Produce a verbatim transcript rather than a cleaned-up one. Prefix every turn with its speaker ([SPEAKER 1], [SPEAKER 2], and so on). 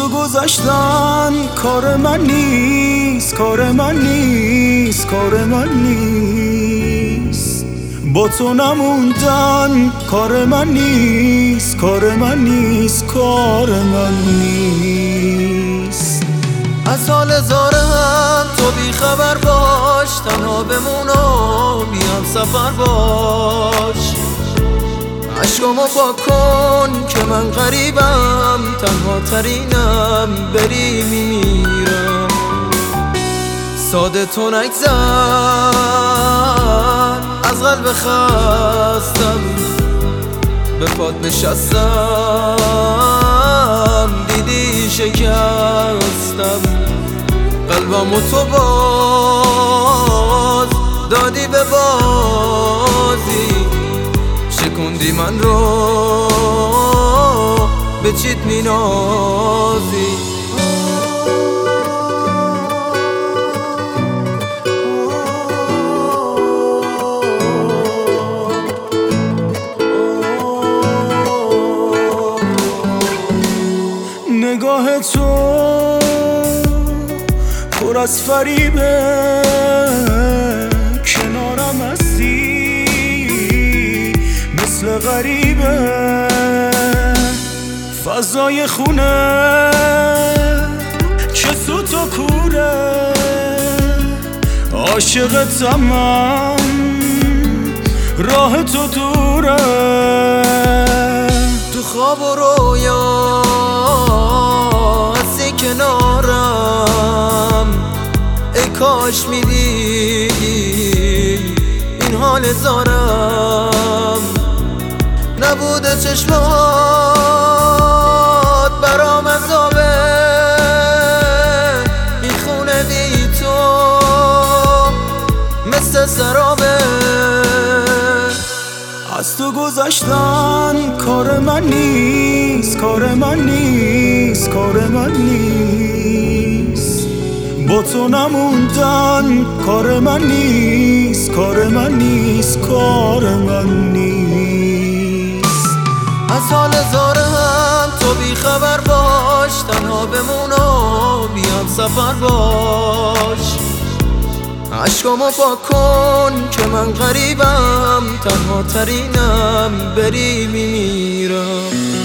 [SPEAKER 1] تو گذشتن کار من نیست، کار من نیست، کار من نیست. با تو نموندن کار من نیست، کار من نیست، کار من نیست.
[SPEAKER 2] از حال زارم تو بی خبر باش، تنها بمون و بیام سفر باش. عشقامو پاک کن که من غریبم، تنها ترینم، بری میمیرم. ساده تو نگذر از قلب خستم، به پات نشستم دیدی شکستم. قلبمو تو باز دادی به بازی، شکوندی من رو به چیت مینازی.
[SPEAKER 1] نگاه تو پر از فریبه، کنارم هستی مثل غریبه. فضای خونه چه سوت و کوره، عاشقتم من راه تو دوره.
[SPEAKER 2] تو خواب و رویا هستی کنارم، ای کاش میدیدی این حال زارم. نبوده چشمات برام عذابه، این خونه بی تو مثل سرابه.
[SPEAKER 1] از تو گذشتن کار من نیست، کار من نیست، کار من نیست. با تو نموندن کار من نیست، کار من نیست، کار من نیست.
[SPEAKER 2] از حال زارم تو بی خبر باش، تنها بمون و بیام سفر باش. عشقامو پاک کن که من غریبم، تنها ترینم، بری میمیرم.